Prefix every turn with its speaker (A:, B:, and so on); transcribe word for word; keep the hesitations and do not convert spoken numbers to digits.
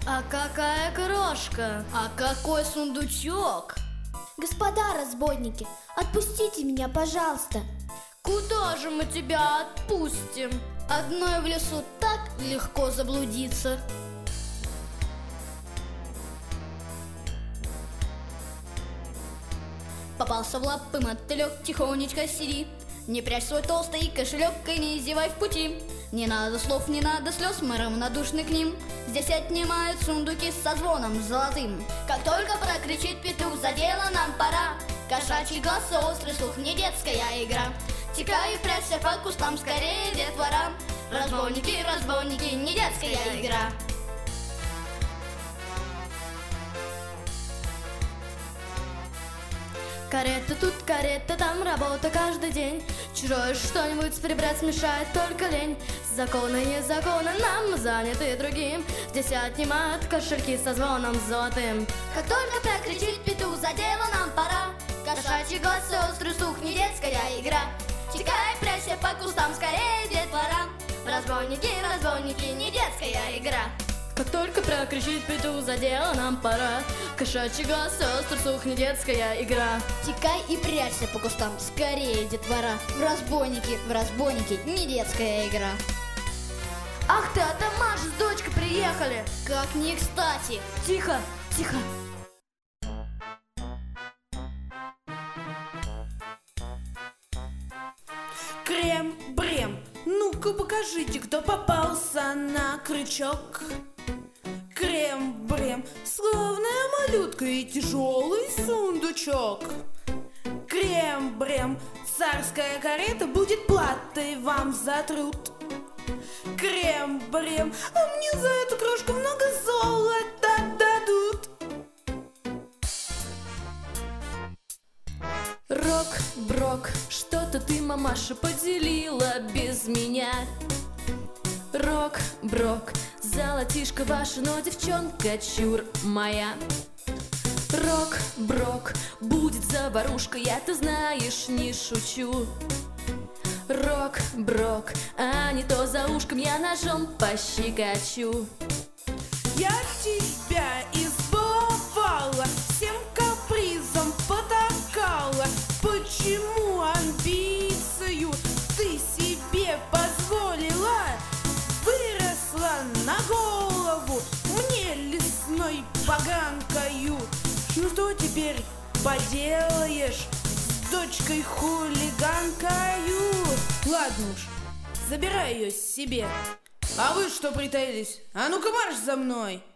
A: А какая крошка? А какой сундучок?
B: Господа разбойники, отпустите меня, пожалуйста.
A: Куда же мы тебя отпустим? Одной в лесу так легко заблудиться. Попался в лапы мотылек, тихонечко сиди. Не прячь свой толстый кошелек и не зевай в пути. Не надо слов, не надо слез, мы равнодушны к ним. Здесь отнимают сундуки со звоном золотым. Как только прокричит петух, за дело нам пора. Кошачий глаз и острый слух, не детская игра. Текай и прячься по кустам, скорее, детвора. Разбойники, разбойники, не детская игра. Карета тут, карета там, работа каждый день. Чужое что-нибудь прибрать смешает только лень. Законы не законы, нам заняты другим. Здесь отнимают кошельки со звоном золотым. Как только прокричит петух, за дело нам пора. Кошачий глаз и острый слух, не детская игра. Текай, прячься по кустам, скорее, детвора. Разбойники, разбойники, не детская игра. Как только прокричит петух, за дело нам пора. Кошачий глаз, острый слух, не детская игра. Текай и прячься по кустам, скорее, детвора. В разбойники, в разбойники, не детская игра.
B: Ах ты, а там Маша с дочкой приехали.
A: Как не кстати.
B: Тихо, тихо.
C: Крем-брем, ну-ка покажите, кто попался на крючок. Крем-брем, славная малютка и тяжелый сундучок. Крем-брем, царская карета будет платой вам за труд. Крем-брем, а мне за эту крошку много золота дадут.
D: Рок-брок, что-то ты, мамаша, поделила без меня. Рок-брок, золотишко ваше, но девчонка чур моя. Рок-брок, будет заварушка, я, ты знаешь, не шучу. Рок-брок, а не то за ушком я ножом пощекочу.
C: Я тебя избаловала, всем капризом потакала. Почему амбицию ты себе позволила? Выросла на голову мне лесной поганкою. Ну что теперь поделаешь с дочкой хулиганкою? Ладно уж, забирай ее себе. А вы что притаились? А ну-ка марш за мной!